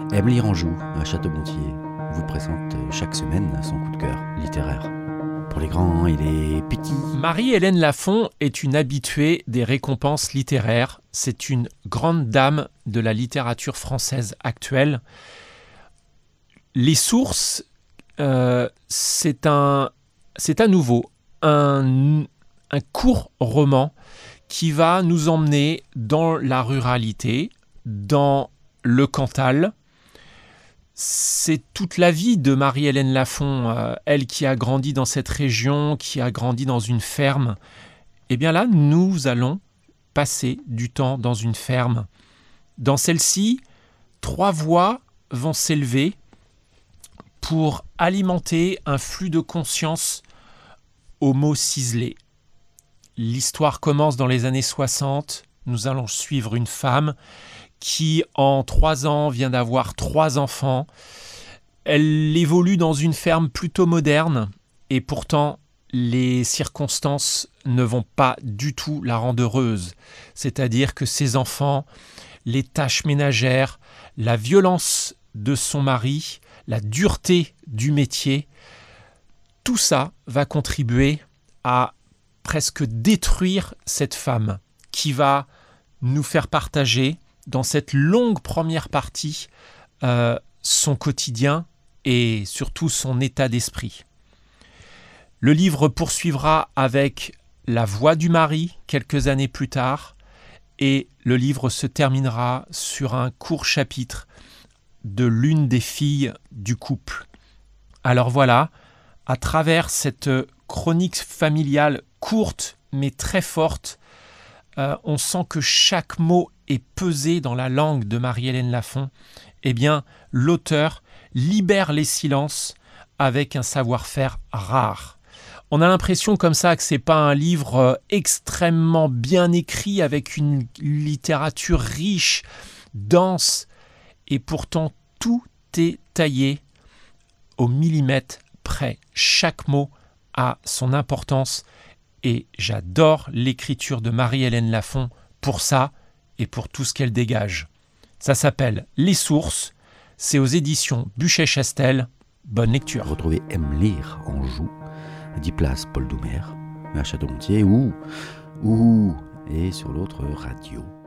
Emily Ranjou, à Château-Gontier, vous présente chaque semaine son coup de cœur littéraire. Pour les grands et les petits. Marie-Hélène Lafon est une habituée des récompenses littéraires. C'est une grande dame de la littérature française actuelle. Les sources, c'est à nouveau un court roman qui va nous emmener dans la ruralité, dans le Cantal. C'est toute la vie de Marie-Hélène Lafon, elle qui a grandi dans cette région, qui a grandi dans une ferme. Et bien là, nous allons passer du temps dans une ferme. Dans celle-ci, 3 voix vont s'élever pour alimenter un flux de conscience aux mots ciselés. L'histoire commence dans les années 60. Nous allons suivre une femme qui, en 3 ans, vient d'avoir 3 enfants. Elle évolue dans une ferme plutôt moderne et pourtant, les circonstances ne vont pas du tout la rendre heureuse. C'est-à-dire que ses enfants, les tâches ménagères, la violence de son mari, la dureté du métier, tout ça va contribuer à presque détruire cette femme qui va nous faire partager dans cette longue première partie son quotidien et surtout son état d'esprit. Le livre poursuivra avec la voix du mari quelques années plus tard et le livre se terminera sur un court chapitre de l'une des filles du couple. Alors voilà, à travers cette chronique familiale courte mais très forte, on sent que chaque mot est pesé dans la langue de Marie-Hélène Lafon. Eh bien, l'auteur libère les silences avec un savoir-faire rare. On a l'impression comme ça que c'est pas un livre extrêmement bien écrit avec une littérature riche, dense, et pourtant tout est taillé au millimètre près. Chaque mot a son importance et j'adore l'écriture de Marie-Hélène Lafon pour ça et pour tout ce qu'elle dégage. Ça s'appelle Les Sources, c'est aux éditions Buchet-Chastel. Bonne lecture. Retrouvez Emily Ranjou, 10 places Paul Doumer, à Château-Gontier et sur l'autre radio.